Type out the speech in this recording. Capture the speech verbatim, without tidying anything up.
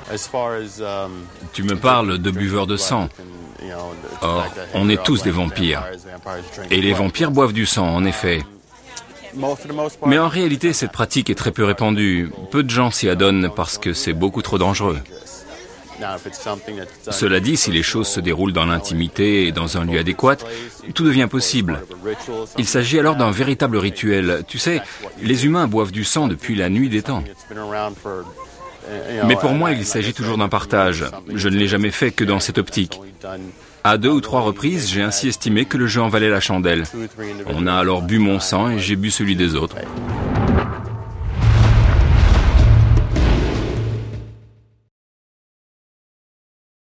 Tu me parles de buveurs de sang. Or, on est tous des vampires. Et les vampires boivent du sang, en effet. Mais en réalité, cette pratique est très peu répandue. Peu de gens s'y adonnent parce que c'est beaucoup trop dangereux. Cela dit, si les choses se déroulent dans l'intimité et dans un lieu adéquat, tout devient possible. Il s'agit alors d'un véritable rituel. Tu sais, les humains boivent du sang depuis la nuit des temps. Mais pour moi, il s'agit toujours d'un partage. Je ne l'ai jamais fait que dans cette optique. À deux ou trois reprises, j'ai ainsi estimé que le jeu en valait la chandelle. On a alors bu mon sang et j'ai bu celui des autres.